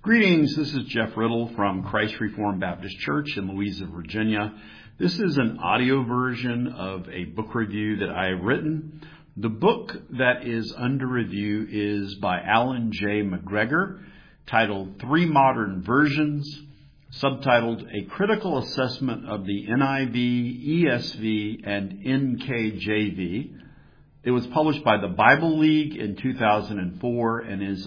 Greetings, this is Jeff Riddle from Christ Reformed Baptist Church in Louisa, Virginia. This is an audio version of a book review that I have written. The book that is under review is by Alan J. McGregor, titled Three Modern Versions, subtitled A Critical Assessment of the NIV, ESV, and NKJV. It was published by the Bible League in 2004 and is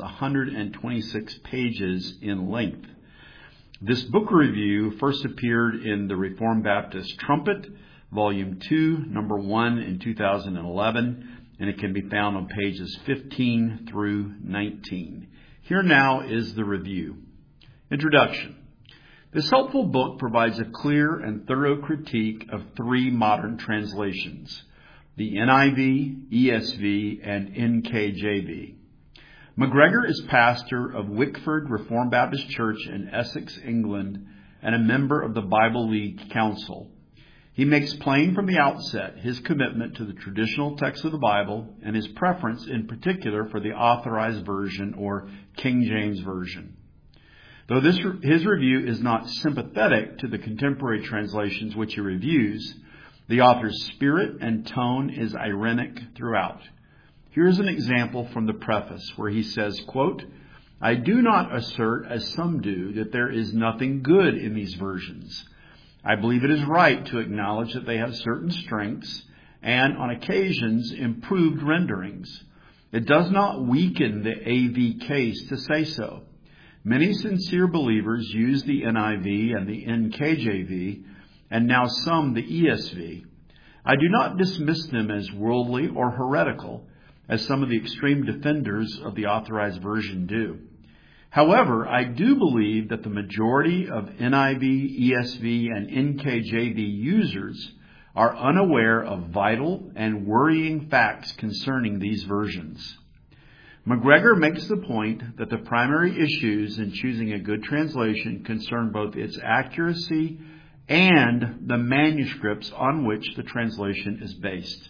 126 pages in length. This book review first appeared in the Reformed Baptist Trumpet, Volume 2, Number 1 in 2011, and it can be found on pages 15 through 19. Here now is the review. Introduction. This helpful book provides a clear and thorough critique of three modern translations: the NIV, ESV, and NKJV. McGregor is pastor of Wickford Reformed Baptist Church in Essex, England, and a member of the Bible League Council. He makes plain from the outset his commitment to the traditional text of the Bible and his preference in particular for the Authorized Version or King James Version. Though his review is not sympathetic to the contemporary translations which he reviews, the author's spirit and tone is ironic throughout. Here's an example from the preface where he says, quote, "I do not assert, as some do, that there is nothing good in these versions. I believe it is right to acknowledge that they have certain strengths and, on occasions, improved renderings. It does not weaken the AV case to say so. Many sincere believers use the NIV and the NKJV, and now some the ESV. I do not dismiss them as worldly or heretical, as some of the extreme defenders of the Authorized Version do. However, I do believe that the majority of NIV, ESV, and NKJV users are unaware of vital and worrying facts concerning these versions." McGregor makes the point that the primary issues in choosing a good translation concern both its accuracy and the manuscripts on which the translation is based.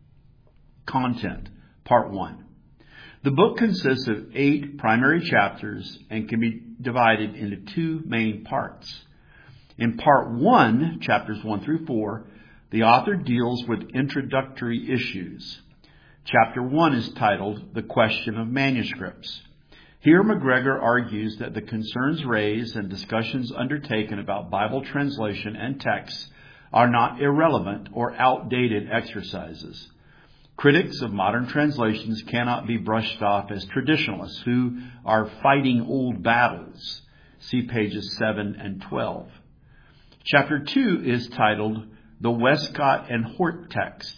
Content, Part 1. The book consists of 8 primary chapters and can be divided into 2 main parts. In Part 1, chapters 1 through 4, the author deals with introductory issues. Chapter 1 is titled The Question of Manuscripts. Here, McGregor argues that the concerns raised and discussions undertaken about Bible translation and texts are not irrelevant or outdated exercises. Critics of modern translations cannot be brushed off as traditionalists who are fighting old battles. See pages 7 and 12. Chapter 2 is titled The Westcott and Hort Text.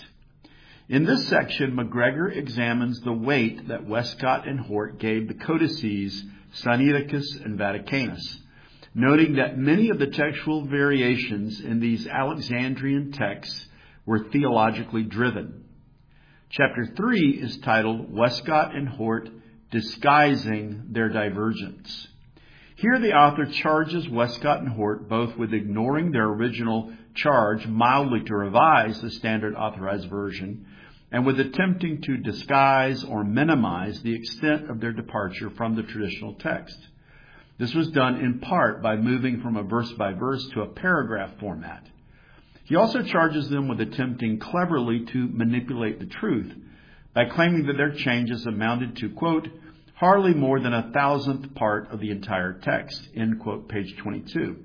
In this section, McGregor examines the weight that Westcott and Hort gave the codices Sinaiticus and Vaticanus, noting that many of the textual variations in these Alexandrian texts were theologically driven. Chapter 3 is titled Westcott and Hort Disguising Their Divergence. Here the author charges Westcott and Hort both with ignoring their original charge mildly to revise the standard Authorized Version and with attempting to disguise or minimize the extent of their departure from the traditional text. This was done in part by moving from a verse-by-verse to a paragraph format. He also charges them with attempting cleverly to manipulate the truth by claiming that their changes amounted to, quote, hardly more than 1,000th part of the entire text, end quote, page 22.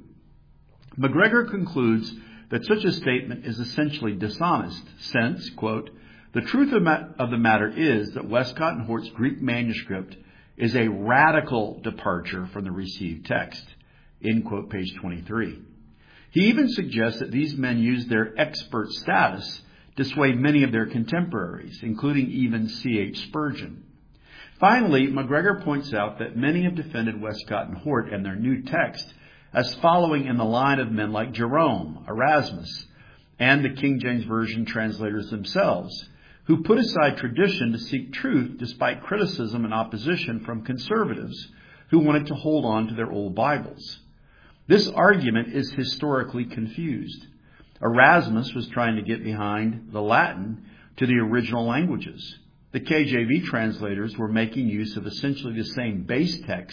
McGregor concludes that such a statement is essentially dishonest since, quote, the truth of the matter is that Westcott and Hort's Greek manuscript is a radical departure from the received text, end quote, page 23. He even suggests that these men used their expert status to sway many of their contemporaries, including even C.H. Spurgeon. Finally, McGregor points out that many have defended Westcott and Hort and their new text as following in the line of men like Jerome, Erasmus, and the King James Version translators themselves, who put aside tradition to seek truth despite criticism and opposition from conservatives who wanted to hold on to their old Bibles. This argument is historically confused. Erasmus was trying to get behind the Latin to the original languages. The KJV translators were making use of essentially the same base texts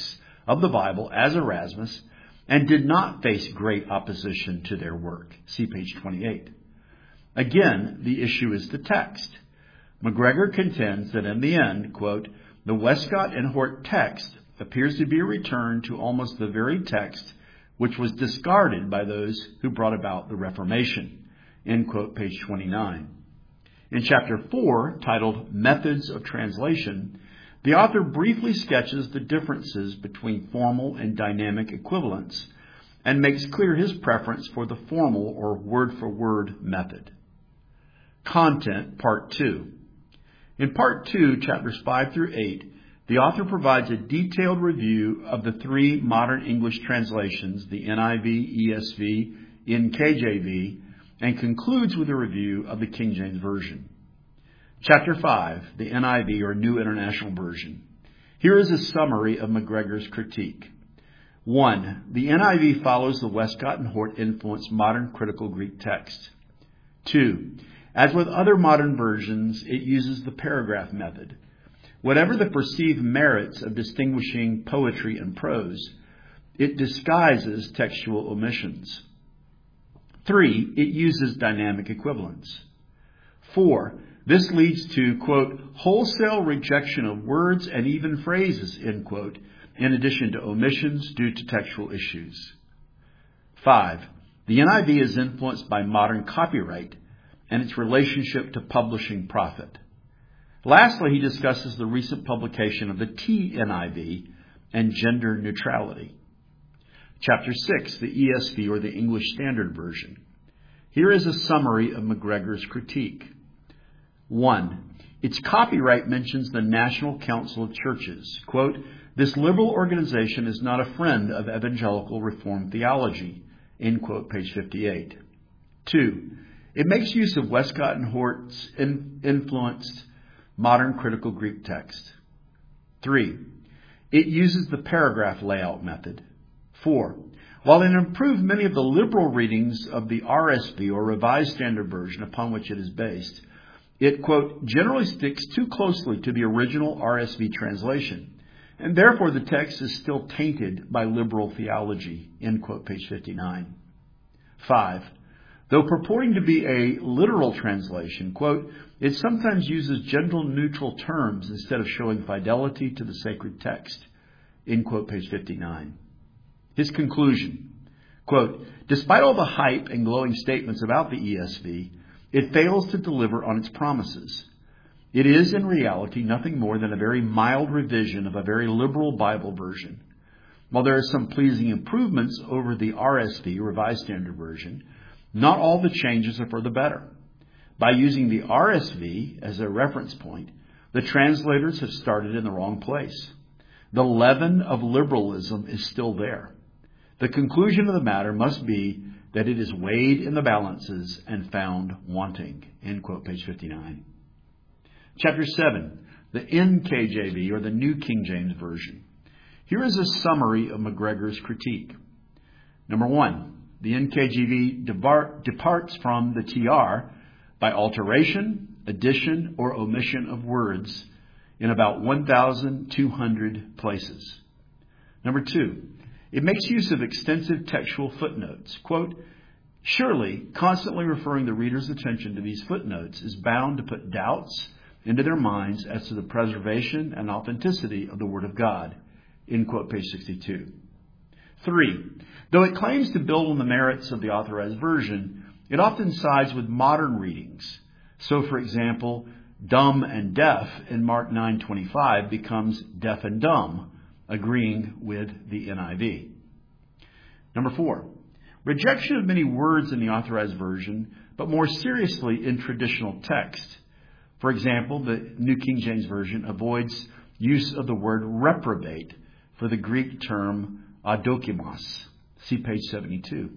of the Bible as Erasmus and did not face great opposition to their work. See page 28. Again, the issue is the text. McGregor contends that in the end, quote, the Westcott and Hort text appears to be a return to almost the very text which was discarded by those who brought about the Reformation. End quote, page 29. In chapter 4, titled Methods of Translation, the author briefly sketches the differences between formal and dynamic equivalents and makes clear his preference for the formal or word-for-word method. Content, Part 2. In Part 2, chapters 5 through 8, the author provides a detailed review of the three modern English translations, the NIV, ESV, NKJV, and concludes with a review of the King James Version. Chapter 5, the NIV or New International Version. Here is a summary of McGregor's critique. 1. The NIV follows the Westcott and Hort influenced modern critical Greek text. 2. As with other modern versions, it uses the paragraph method. Whatever the perceived merits of distinguishing poetry and prose, it disguises textual omissions. 3. It uses dynamic equivalents. 4. This leads to, quote, wholesale rejection of words and even phrases, end quote, in addition to omissions due to textual issues. 5. The NIV is influenced by modern copyright and its relationship to publishing profit. Lastly, he discusses the recent publication of the TNIV and gender neutrality. Chapter 6, the ESV or the English Standard Version. Here is a summary of McGregor's critique. 1. Its copyright mentions the National Council of Churches. Quote, this liberal organization is not a friend of evangelical Reformed theology. End quote, page 58. 2. It makes use of Westcott and Hort's influenced modern critical Greek text. 3. It uses the paragraph layout method. 4. While it improved many of the liberal readings of the RSV or Revised Standard Version upon which it is based, it, quote, generally sticks too closely to the original RSV translation, and therefore the text is still tainted by liberal theology, end quote, page 59. 5. Though purporting to be a literal translation, quote, it sometimes uses gender-neutral terms instead of showing fidelity to the sacred text, end quote, page 59. His conclusion, quote, despite all the hype and glowing statements about the ESV, it fails to deliver on its promises. It is, in reality, nothing more than a very mild revision of a very liberal Bible version. While there are some pleasing improvements over the RSV, Revised Standard Version, not all the changes are for the better. By using the RSV as a reference point, the translators have started in the wrong place. The leaven of liberalism is still there. The conclusion of the matter must be that it is weighed in the balances and found wanting. End quote, page 59. Chapter 7, the NKJV, or the New King James Version. Here is a summary of McGregor's critique. Number 1, the NKJV departs from the TR by alteration, addition, or omission of words in about 1,200 places. Number 2, it makes use of extensive textual footnotes. Quote, surely, constantly referring the reader's attention to these footnotes is bound to put doubts into their minds as to the preservation and authenticity of the Word of God. End quote, page 62. 3. Though it claims to build on the merits of the Authorized Version, it often sides with modern readings. So, for example, dumb and deaf in Mark 9:25 becomes deaf and dumb, agreeing with the NIV. Number 4, rejection of many words in the Authorized Version, but more seriously in traditional text. For example, the New King James Version avoids use of the word reprobate for the Greek term adokimos. See page 72.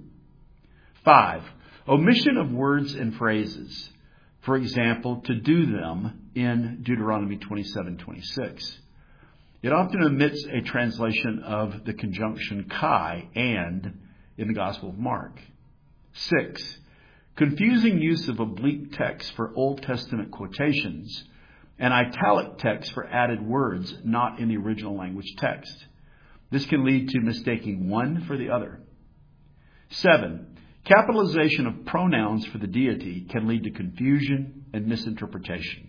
5, omission of words and phrases. For example, to do them in Deuteronomy 27:26. It often omits a translation of the conjunction kai, and, in the Gospel of Mark. 6. Confusing use of oblique text for Old Testament quotations and italic text for added words not in the original language text. This can lead to mistaking one for the other. 7. Capitalization of pronouns for the deity can lead to confusion and misinterpretation.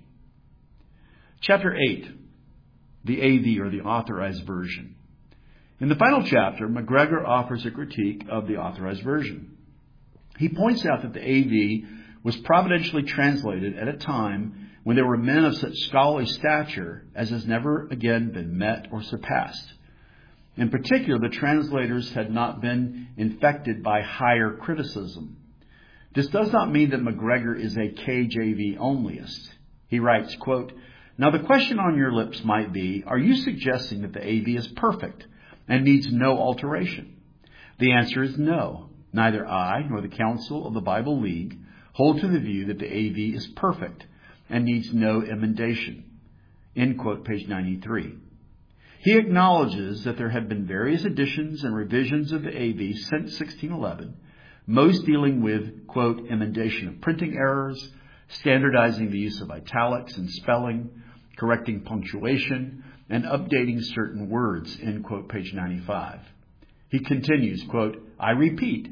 Chapter 8. The AV, or the Authorized Version. In the final chapter, McGregor offers a critique of the Authorized Version. He points out that the AV was providentially translated at a time when there were men of such scholarly stature as has never again been met or surpassed. In particular, the translators had not been infected by higher criticism. This does not mean that McGregor is a KJV onlyist. He writes, quote, "Now the question on your lips might be, are you suggesting that the AV is perfect and needs no alteration? The answer is no. Neither I nor the Council of the Bible League hold to the view that the AV is perfect and needs no emendation." End quote, page 93. He acknowledges that there have been various editions and revisions of the AV since 1611, most dealing with, quote, emendation of printing errors, standardizing the use of italics and spelling, correcting punctuation, and updating certain words, end quote, page 95. He continues, quote, "I repeat,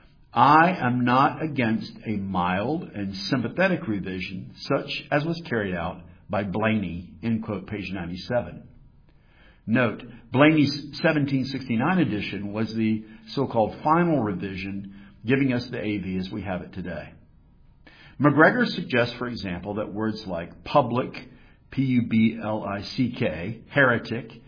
I am not against a mild and sympathetic revision such as was carried out by Blayney," end quote, page 97. Note, Blayney's 1769 edition was the so-called final revision, giving us the AV as we have it today. McGregor suggests, for example, that words like public, P-U-B-L-I-C-K, heretic,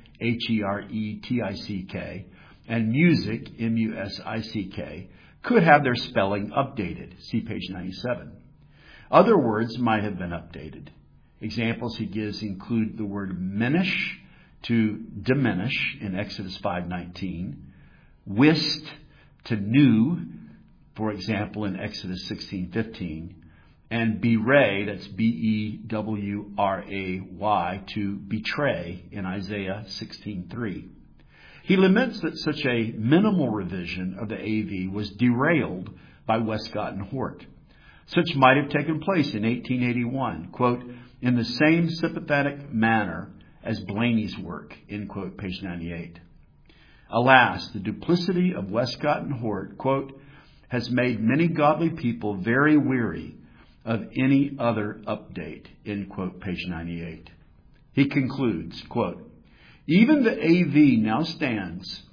H-E-R-E-T-I-C-K, and music, M-U-S-I-C-K, could have their spelling updated. See page 97. Other words might have been updated. Examples he gives include the word minish to diminish in Exodus 5:19, whist to new, for example, in Exodus 16:15, and bewray, that's B-E-W-R-A-Y, to betray in Isaiah 16:3. He laments that such a minimal revision of the AV was derailed by Westcott and Hort. Such might have taken place in 1881, quote, "in the same sympathetic manner as Blayney's work," end quote, page 98. Alas, the duplicity of Westcott and Hort, quote, "has made many godly people very weary of any other update," end quote, page 98. He concludes, quote, Even as the AV now stands,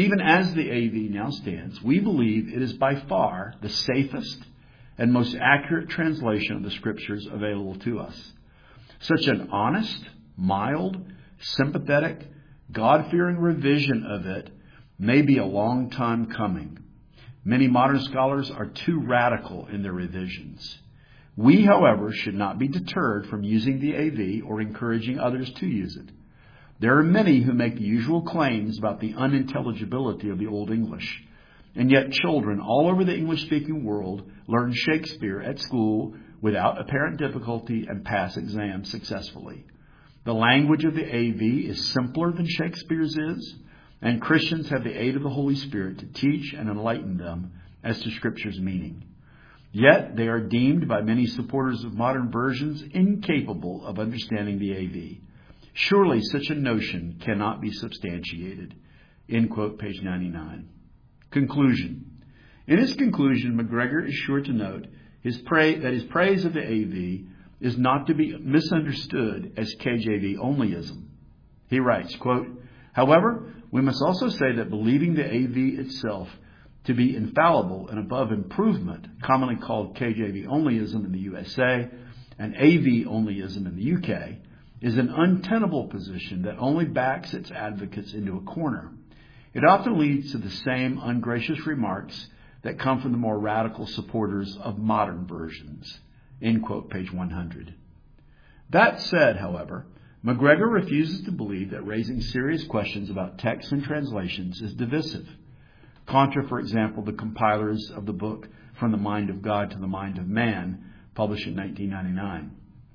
we believe it is by far the safest and most accurate translation of the Scriptures available to us. Such an honest, mild, sympathetic, God-fearing revision of it may be a long time coming. Many modern scholars are too radical in their revisions. We, however, should not be deterred from using the AV or encouraging others to use it. There are many who make the usual claims about the unintelligibility of the Old English, and yet children all over the English-speaking world learn Shakespeare at school without apparent difficulty and pass exams successfully. The language of the AV is simpler than Shakespeare's is, and Christians have the aid of the Holy Spirit to teach and enlighten them as to Scripture's meaning. Yet they are deemed by many supporters of modern versions incapable of understanding the AV. Surely such a notion cannot be substantiated. End quote, page 99. Conclusion. In his conclusion, McGregor is sure to note that his praise of the AV is not to be misunderstood as KJV onlyism. He writes, quote, "However, we must also say that believing the AV itself to be infallible and above improvement, commonly called KJV onlyism in the USA and AV onlyism in the UK, is an untenable position that only backs its advocates into a corner. It often leads to the same ungracious remarks that come from the more radical supporters of modern versions." End quote, page 100. That said, however, McGregor refuses to believe that raising serious questions about texts and translations is divisive. Contra, for example, the compilers of the book From the Mind of God to the Mind of Man, published in 1999.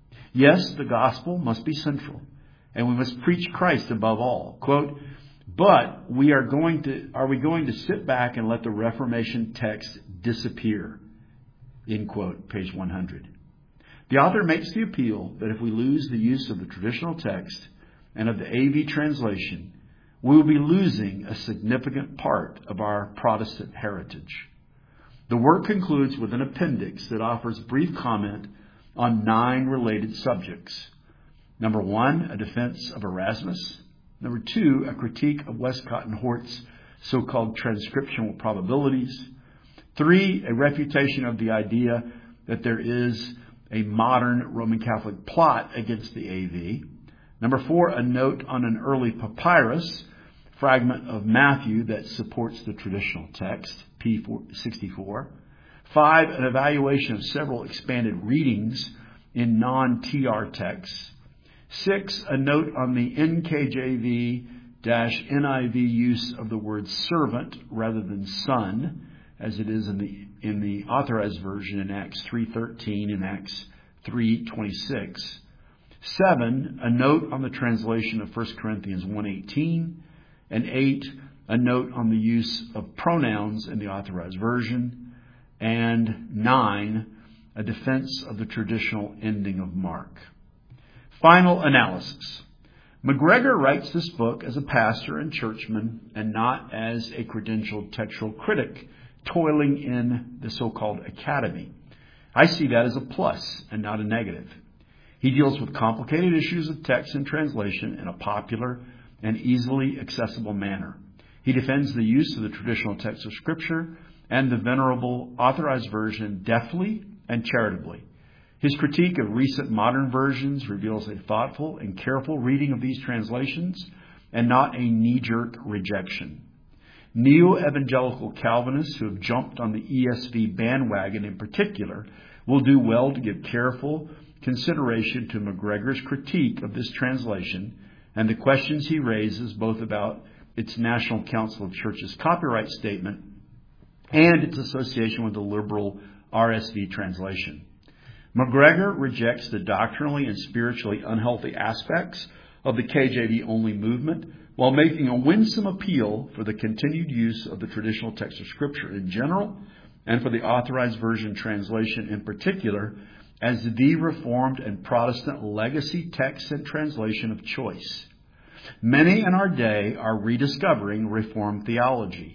Yes, the gospel must be central, and we must preach Christ above all. Quote, "But are we going to sit back and let the Reformation text disappear?" End quote, page 100. The author makes the appeal that if we lose the use of the traditional text and of the AV translation, we will be losing a significant part of our Protestant heritage. The work concludes with an appendix that offers brief comment on 9 related subjects. Number 1, a defense of Erasmus. Number 2, a critique of Westcott and Hort's so-called transcriptional probabilities. 3, a refutation of the idea that there is a modern Roman Catholic plot against the AV. Number 4, a note on an early papyrus fragment of Matthew that supports the traditional text, P64. 5, an evaluation of several expanded readings in non-TR texts. 6, a note on the NKJV-NIV use of the word servant rather than son, as it is in the Authorized Version in Acts 3:13 and Acts 3:26. 7, a note on the translation of 1 Corinthians 1:18. And 8, a note on the use of pronouns in the Authorized Version. And 9, a defense of the traditional ending of Mark. Final analysis. McGregor writes this book as a pastor and churchman and not as a credentialed textual critic toiling in the so-called academy. I see that as a plus and not a negative. He deals with complicated issues of text and translation in a popular and easily accessible manner. He defends the use of the traditional text of Scripture and the venerable Authorized Version deftly and charitably. His critique of recent modern versions reveals a thoughtful and careful reading of these translations and not a knee-jerk rejection. Neo-evangelical Calvinists who have jumped on the ESV bandwagon in particular will do well to give careful consideration to McGregor's critique of this translation and the questions he raises both about its National Council of Churches copyright statement and its association with the liberal RSV translation. McGregor rejects the doctrinally and spiritually unhealthy aspects of the KJV-only movement while making a winsome appeal for the continued use of the traditional text of Scripture in general and for the Authorized Version translation in particular as the Reformed and Protestant legacy text and translation of choice. Many in our day are rediscovering Reformed theology.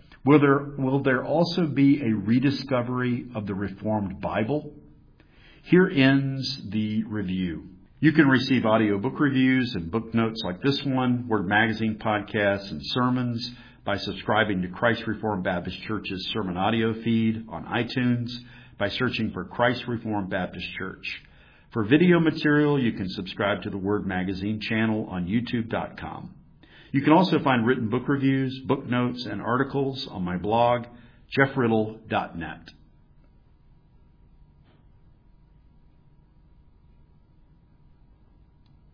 Will there also be a rediscovery of the Reformed Bible? Here ends the review. You can receive audiobook reviews and book notes like this one, Word Magazine podcasts, and sermons by subscribing to Christ Reformed Baptist Church's sermon audio feed on iTunes by searching for Christ Reformed Baptist Church. For video material, you can subscribe to the Word Magazine channel on YouTube.com. You can also find written book reviews, book notes, and articles on my blog, jeffriddle.net.